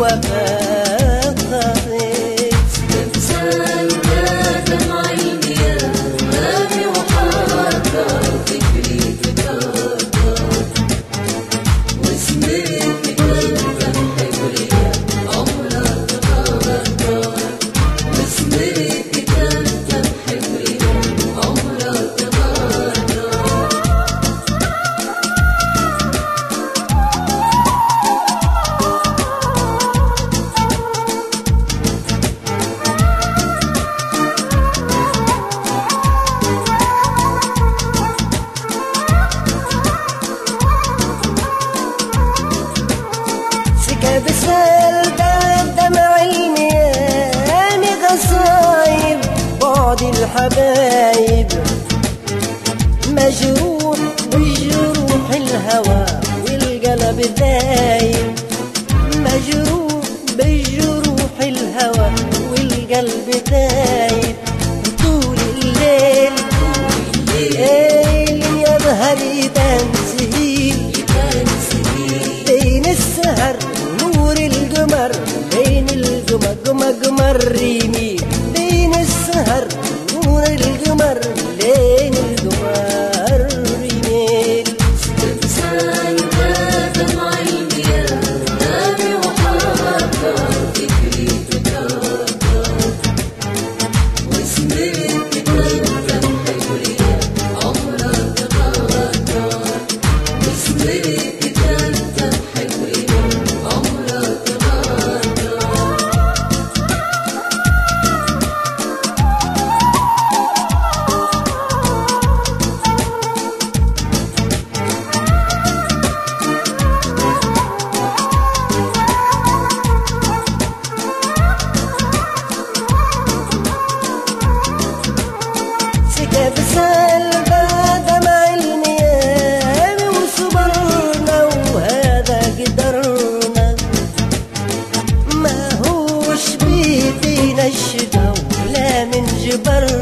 بسال دمع المياه غصايب بعد الحبايب، مجروح بجروح الهوى والقلب دايب، مجروح بجروح الهوى والقلب دايب. طول الليل يظهر يبان سهيل بين السهر نور القمر، بين القمر قمر يميل، بين السهر نور القمر بين القمر يميل. استمسال دمع المياه نامي وحركة فكري تكاكا، واسمك تندم حبرية عمرك تباكا، واسمك تندم حبرية عمرك تباكا. بسال دمع المياه وصبرنا وهذا قدرنا، ما هوش بيدينا الشقا ولا من جبرنا.